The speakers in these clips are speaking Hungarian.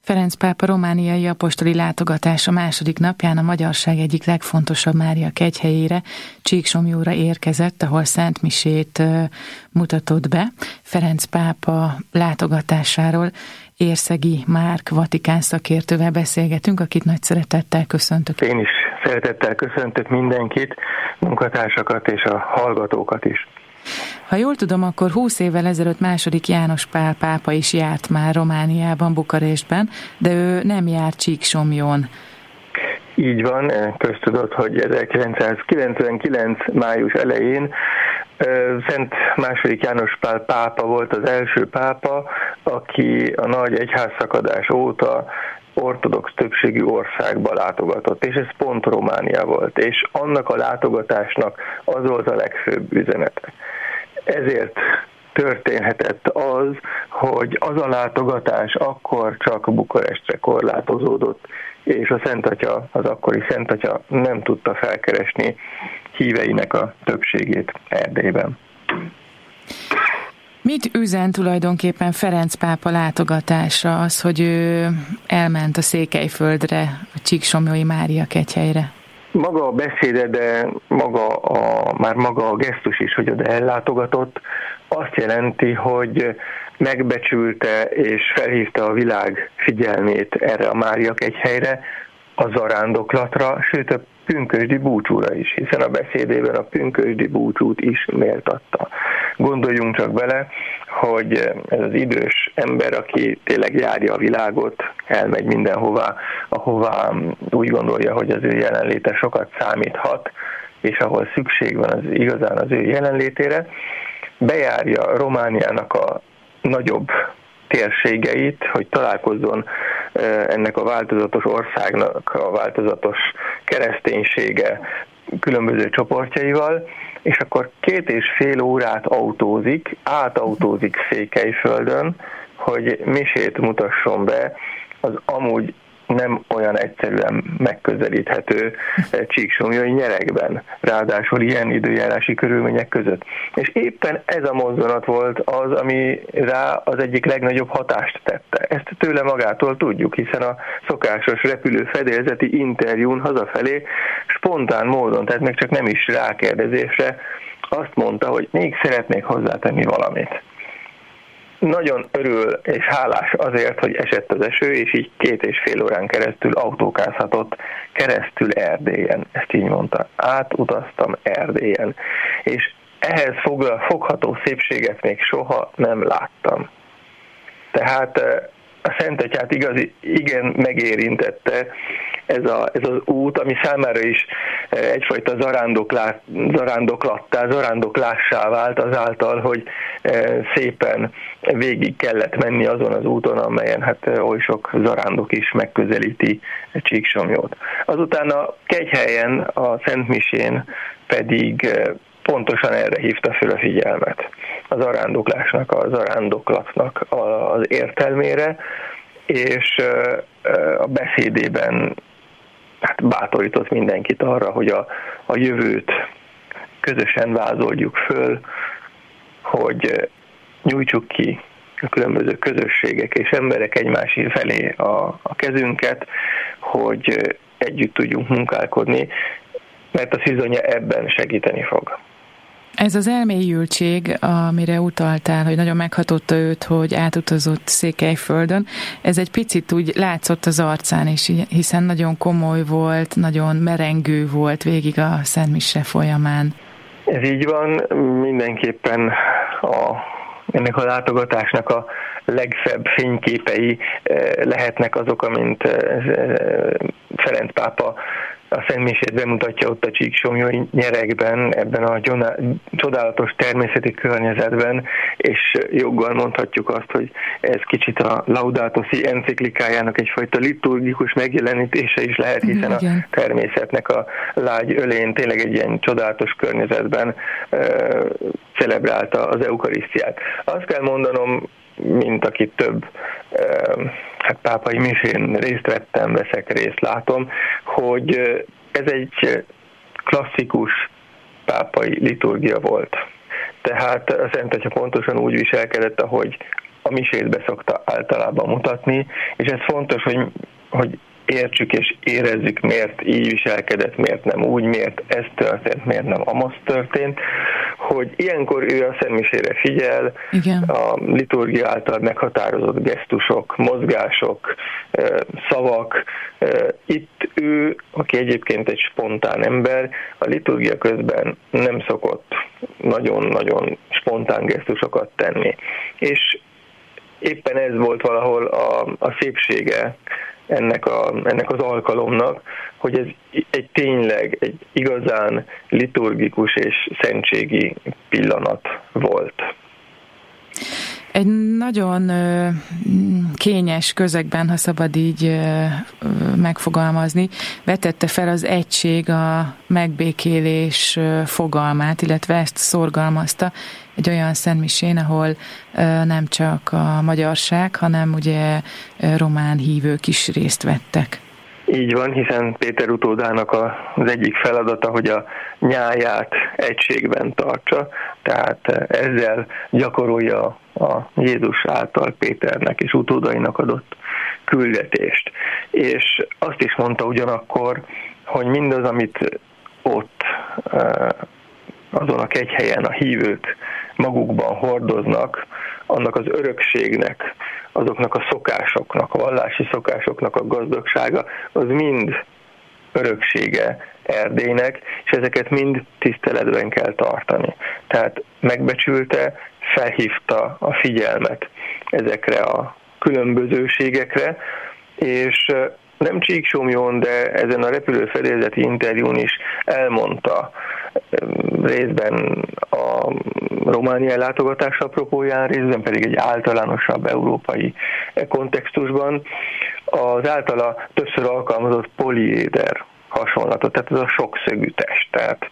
Ferenc pápa romániai apostoli látogatása második napján a magyarság egyik legfontosabb Mária kegyhelyére, Csíksomlyóra érkezett, ahol szentmisét mutatott be. Ferenc pápa látogatásáról Érszegi Márk vatikán szakértővel beszélgetünk, akit nagy szeretettel köszöntök. Én is szeretettel köszöntök mindenkit, munkatársakat és a hallgatókat is. Ha jól tudom, akkor 20 évvel ezelőtt második János Pál pápa is járt már Romániában, Bukarestben, de ő nem járt Csíksomlyón. Így van, köztudott, hogy 1999. május elején Szent második János Pál pápa volt az első pápa, aki a nagy egyházszakadás óta ortodox többségű országba látogatott, és ez pont Románia volt, és annak a látogatásnak az volt a legfőbb üzenete. Ezért történhetett az, hogy az a látogatás akkor csak Bukarestre korlátozódott, és a Szent Atya, az akkori Szent Atya nem tudta felkeresni híveinek a többségét Erdélyben. Mit üzen tulajdonképpen Ferenc pápa látogatása az, hogy ő elment a Székelyföldre, a Csíksomlyói Mária kegyhelyre? Maga a beszéde, de már maga a gesztus is, hogy oda ellátogatott, azt jelenti, hogy megbecsülte és felhívta a világ figyelmét erre a Mária kegyhelyre, a zarándoklatra, sőt a pünkösdi búcsúra is, hiszen a beszédében a pünkösdi búcsút is méltatta. Gondoljunk csak bele, hogy ez az idős ember, aki tényleg járja a világot, elmegy mindenhová, ahová úgy gondolja, hogy az ő jelenléte sokat számíthat, és ahol szükség van az igazán az ő jelenlétére, bejárja Romániának a nagyobb térségeit, hogy találkozzon ennek a változatos országnak a változatos kereszténysége különböző csoportjaival, és akkor 2,5 órát átautózik Székelyföldön, hogy misét mutasson be az amúgy nem olyan egyszerűen megközelíthető Csíksomlyói nyeregben, ráadásul ilyen időjárási körülmények között. És éppen ez a mozzanat volt az, ami rá az egyik legnagyobb hatást tette. Ezt tőle magától tudjuk, hiszen a szokásos repülőfedélzeti interjún hazafelé spontán módon, tehát még csak nem is rákérdezésre, azt mondta, hogy még szeretnék hozzátenni valamit. Nagyon örül és hálás azért, hogy esett az eső, és így 2,5 órán keresztül autókázhatott keresztül Erdélyen. Ezt így mondta. Átutaztam Erdélyen. És ehhez fogható szépséget még soha nem láttam. Tehát a Szent Atyát igen megérintette ez az út, ami számára is egyfajta zarándoklássá vált azáltal, hogy szépen végig kellett menni azon az úton, amelyen hát oly sok zarándok is megközelíti Csíksomlyót. Azután a kegyhelyen, a Szentmisén pedig pontosan erre hívta fel a figyelmet. A zarándoklásnak, a zarándoklatnak az értelmére, és a beszédében bátorított mindenkit arra, hogy a jövőt közösen vázoljuk föl, hogy nyújtsuk ki a különböző közösségek és emberek egymás felé a kezünket, hogy együtt tudjunk munkálkodni, mert a szizonya ebben segíteni fog. Ez az elmélyültség, amire utaltál, hogy nagyon meghatotta őt, hogy átutazott Székelyföldön, ez egy picit úgy látszott az arcán is, hiszen nagyon komoly volt, nagyon merengő volt végig a szentmise folyamán. Ez így van, mindenképpen ennek a látogatásnak a legszebb fényképei lehetnek azok, amint Ferenc pápa a szentmisét bemutatja ott a Csíksomlyói nyeregben, ebben a csodálatos természeti környezetben, és joggal mondhatjuk azt, hogy ez kicsit a Laudato Si enciklikájának egyfajta liturgikus megjelenítése is lehet, hiszen a természetnek a lágy ölén tényleg egy ilyen csodálatos környezetben celebrálta az eukarisztiát. Azt kell mondanom, mint aki több pápai misén veszek részt, látom, hogy ez egy klasszikus pápai liturgia volt. Tehát a Szent Atya pontosan úgy viselkedett, ahogy a misétbe szokta általában mutatni, és ez fontos, hogy értsük és érezzük, miért így viselkedett, miért nem úgy, miért ez történt, miért nem amaz történt, hogy ilyenkor ő a szentmisére figyel, igen. A liturgia által meghatározott gesztusok, mozgások, szavak. Itt ő, aki egyébként egy spontán ember, a liturgia közben nem szokott nagyon-nagyon spontán gesztusokat tenni. És éppen ez volt valahol a szépsége ennek az alkalomnak, hogy ez tényleg egy igazán liturgikus és szentségi pillanat volt. Egy nagyon kényes közegben, ha szabad így megfogalmazni, vetette fel az egység a megbékélés fogalmát, illetve ezt szorgalmazta egy olyan szentmisén, ahol nem csak a magyarság, hanem ugye román hívők is részt vettek. Így van, hiszen Péter utódának az egyik feladata, hogy a nyáját egységben tartsa, tehát ezzel gyakorolja a Jézus által Péternek és utódainak adott küldetést. És azt is mondta ugyanakkor, hogy mindaz, amit ott azon a kegyhelyen a hívők magukban hordoznak, annak az örökségnek, azoknak a szokásoknak, a vallási szokásoknak a gazdagsága, az mind öröksége Erdélynek, és ezeket mind tiszteletben kell tartani. Tehát megbecsülte, felhívta a figyelmet ezekre a különbözőségekre, és nem Csíksomlyón, de ezen a repülőfedélzeti interjún is elmondta részben a Románia látogatása apropóján, részben pedig egy általánosabb európai kontextusban az általa többször alkalmazott poliéder hasonlatot, tehát ez a sokszögű test. Tehát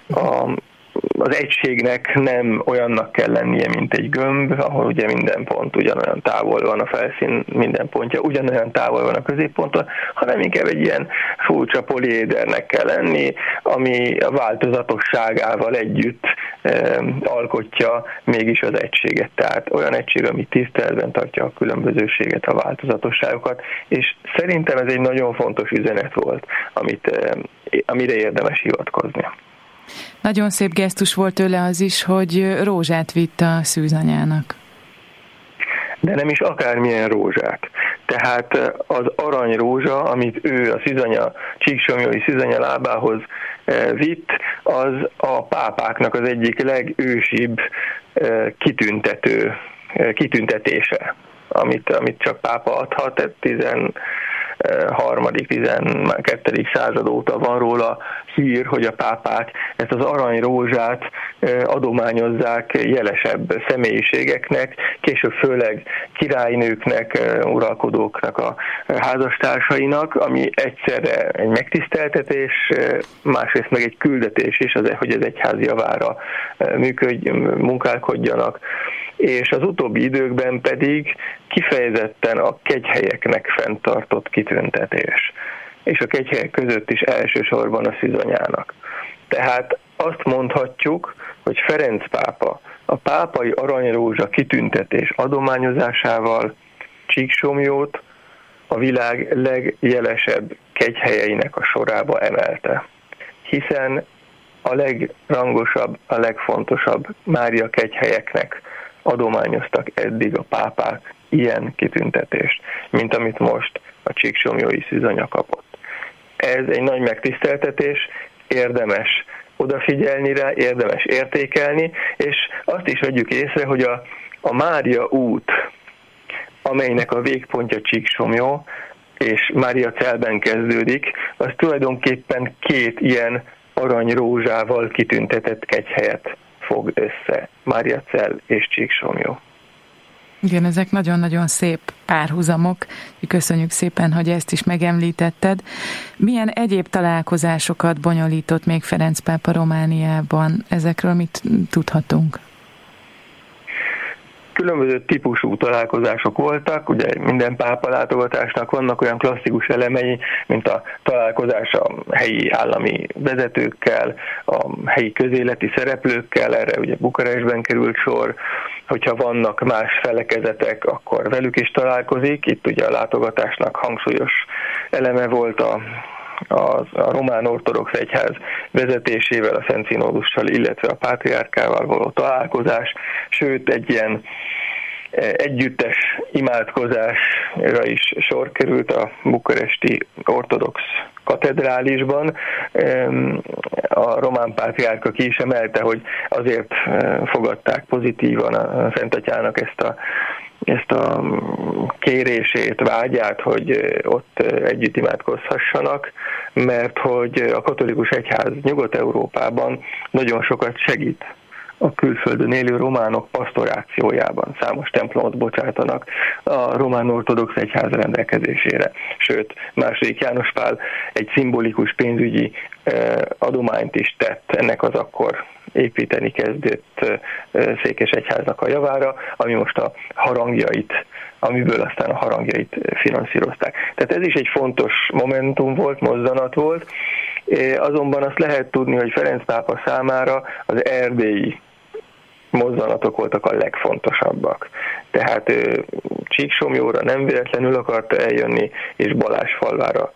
az egységnek nem olyannak kell lennie, mint egy gömb, ahol ugye minden pont ugyanolyan távol van, a felszín minden pontja ugyanolyan távol van a középponttól, hanem inkább egy ilyen furcsa poliédernek kell lenni, ami a változatosságával együtt alkotja mégis az egységet. Tehát olyan egység, ami tiszteletben tartja a különbözőséget, a változatosságokat, és szerintem ez egy nagyon fontos üzenet volt, amire érdemes hivatkozni. Nagyon szép gesztus volt tőle az is, hogy rózsát vitt a szűzanyának. De nem is akármilyen rózsát. Tehát az aranyrózsa, amit ő a szűzanya, csíksomlyói szűzanya lábához vitt, az a pápáknak az egyik legősibb kitüntetése, amit csak pápa adhat, tehát 13.-12. század óta van róla hír, hogy a pápák ezt az aranyrózsát adományozzák jelesebb személyiségeknek, később főleg királynőknek, uralkodóknak, a házastársainak, ami egyszerre egy megtiszteltetés, másrészt meg egy küldetés is, hogy az egyház javára munkálkodjanak. És az utóbbi időkben pedig kifejezetten a kegyhelyeknek fenntartott kitüntetés. És a kegyhelyek között is elsősorban a szűzanyának. Tehát azt mondhatjuk, hogy Ferenc pápa a pápai aranyrózsa kitüntetés adományozásával Csíksomlyót a világ legjelesebb kegyhelyeinek a sorába emelte. Hiszen a legrangosabb, a legfontosabb Mária kegyhelyeknek adományoztak eddig a pápák ilyen kitüntetést, mint amit most a csíksomlyói szűzanya kapott. Ez egy nagy megtiszteltetés, érdemes odafigyelni rá, érdemes értékelni, és azt is vegyük észre, hogy a Mária út, amelynek a végpontja Csíksomlyó, és Máriacelben kezdődik, az tulajdonképpen két ilyen aranyrózsával kitüntetett kegyhelyet fog össze, Máriacell és Csíksomlyó. Igen, ezek nagyon-nagyon szép párhuzamok. Köszönjük szépen, hogy ezt is megemlítetted. Milyen egyéb találkozásokat bonyolított még Ferenc pápa Romániában? Ezekről mit tudhatunk? különböző típusú találkozások voltak, ugye minden pápa látogatásnak vannak olyan klasszikus elemei, mint a találkozás a helyi állami vezetőkkel, a helyi közéleti szereplőkkel, erre ugye Bukarestben került sor, hogyha vannak más felekezetek, akkor velük is találkozik, itt ugye a látogatásnak hangsúlyos eleme volt a román ortodox egyház vezetésével, a Szent Színódussal, illetve a pátriárkával való találkozás, sőt egy ilyen együttes imádkozásra is sor került a bukaresti ortodox katedrálisban. A román pátriárka ki is emelte, hogy azért fogadták pozitívan a Szent Atyának ezt a kérését, vágyát, hogy ott együtt imádkozhassanak, mert hogy a katolikus egyház Nyugat-Európában nagyon sokat segít a külföldön élő románok pasztorációjában. Számos templomot bocsátanak a román ortodox egyház rendelkezésére. Sőt, II. János Pál egy szimbolikus pénzügyi adományt is tett ennek az akkor építeni kezdett székesegyháznak a javára, ami most amiből aztán a harangjait finanszírozták. Tehát ez is egy fontos momentum volt, mozzanat volt, azonban azt lehet tudni, hogy Ferenc pápa számára az erdélyi mozzanatok voltak a legfontosabbra. Tehát Csíksomlyóra nem véletlenül akarta eljönni, és Balázsfalvára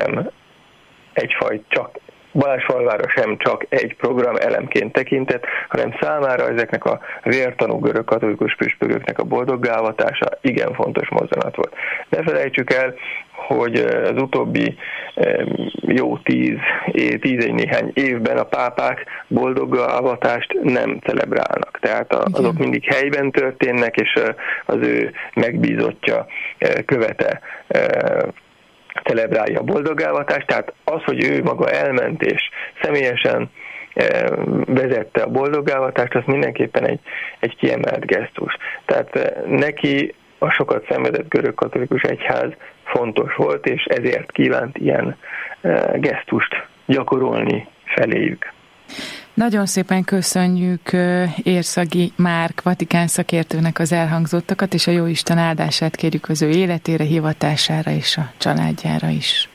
sem csak egy program elemként tekintett, hanem számára ezeknek a vértanú görög katolikus püspököknek a boldoggá-avatása igen fontos mozzanat volt. Ne felejtsük el, hogy az utóbbi jó 10 néhány évben a pápák boldoggá-avatást nem celebrálnak. Tehát azok mindig helyben történnek, és az ő megbízottja, követe celebrálja a boldogávatást, tehát az, hogy ő maga elment és személyesen vezette a boldogávatást, az mindenképpen egy kiemelt gesztus. Tehát neki a sokat szenvedett görög katolikus egyház fontos volt, és ezért kívánt ilyen gesztust gyakorolni feléjük. Nagyon szépen köszönjük Érszagi Márk vatikán szakértőnek az elhangzottakat, és a Jóisten áldását kérjük az ő életére, hivatására és a családjára is.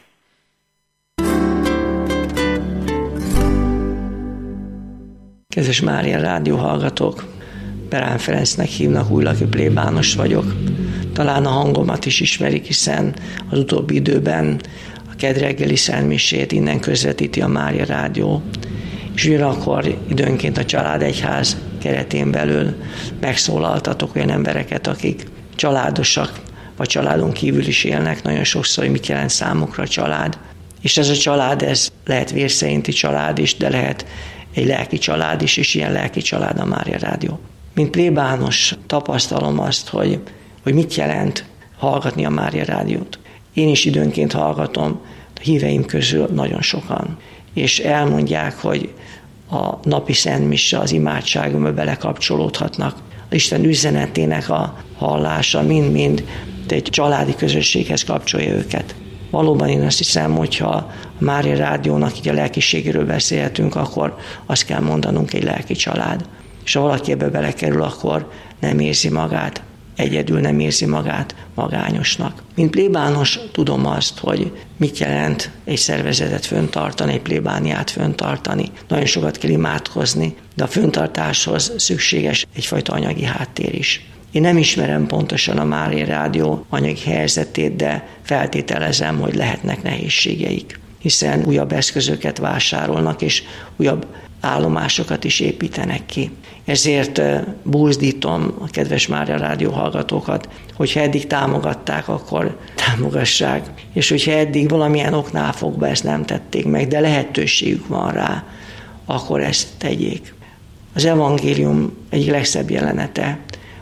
Kedves Mária Rádió hallgatók! Berán Ferencnek hívnak, újlaki plébános vagyok. Talán a hangomat is ismerik, hiszen az utóbbi időben a kedreggeli szentmisét innen közvetíti a Mária Rádió, és ugyanakkor időnként a Családegyház keretén belül megszólaltatok olyan embereket, akik családosak, vagy családon kívül is élnek, nagyon sokszor, hogy mit jelent számukra a család. És ez a család, ez lehet vérszerinti család is, de lehet egy lelki család is, és ilyen lelki család a Mária Rádió. Mint plébános tapasztalom azt, hogy mit jelent hallgatni a Mária Rádiót. Én is időnként hallgatom, a híveim közül nagyon sokan. És elmondják, hogy a napi szentmise, az imádságomba belekapcsolódhatnak. Az Isten üzenetének a hallása mind-mind egy családi közösséghez kapcsolja őket. Valóban én azt hiszem, hogyha a Mária Rádiónak így a lelkiségéről beszélhetünk, akkor azt kell mondanunk, egy lelki család. És ha valaki ebbe belekerül, akkor nem érzi magát egyedül, nem érzi magát magányosnak. Mint plébános tudom azt, hogy mit jelent egy szervezetet föntartani, egy plébániát föntartani. Nagyon sokat kell imádkozni, de a föntartáshoz szükséges egyfajta anyagi háttér is. Én nem ismerem pontosan a Mária Rádió anyagi helyzetét, de feltételezem, hogy lehetnek nehézségeik, hiszen újabb eszközöket vásárolnak, és újabb állomásokat is építenek ki. Ezért buzdítom a kedves Mária Rádió hallgatókat, hogyha eddig támogatták, akkor támogassák, és hogyha eddig valamilyen oknál fogva ezt nem tették meg, de lehetőségük van rá, akkor ezt tegyék. Az evangélium egyik legszebb jelenete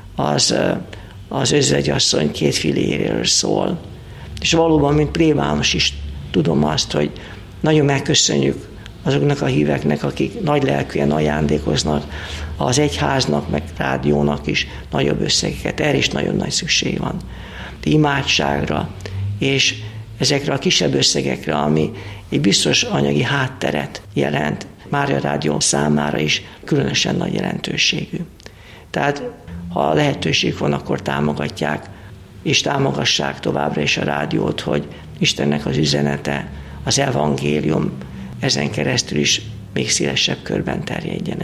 az özvegyasszony 2 filéréről szól. És valóban, mint plébános is tudom azt, hogy nagyon megköszönjük azoknak a híveknek, akik nagy lelkűen ajándékoznak az egyháznak, meg rádiónak is nagyobb összegeket. Erre is nagyon nagy szükség van. De imádságra, és ezekre a kisebb összegekre, ami egy biztos anyagi hátteret jelent, Mária Rádió számára is különösen nagy jelentőségű. Tehát ha lehetőség van, akkor támogatják, és támogassák továbbra is a rádiót, hogy Istennek az üzenete, az evangélium ezen keresztül is még szélesebb körben terjedjen.